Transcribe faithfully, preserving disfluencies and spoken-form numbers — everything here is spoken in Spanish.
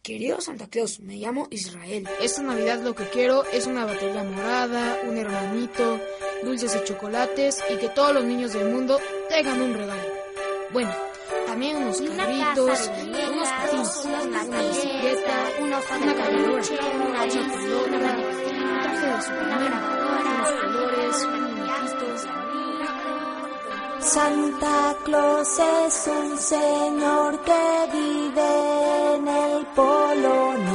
Querido Santa Claus, me llamo Israel. Esta Navidad lo que quiero es una batería morada, un hermanito, dulces y chocolates y que todos los niños del mundo tengan un regalo. Bueno, también unos carritos, unos patines, una bicicleta, una caminadora, una pelota, un traje de Superman, unos colores, un muñequito. Santa Claus es un señor que vive en el Polo Norte.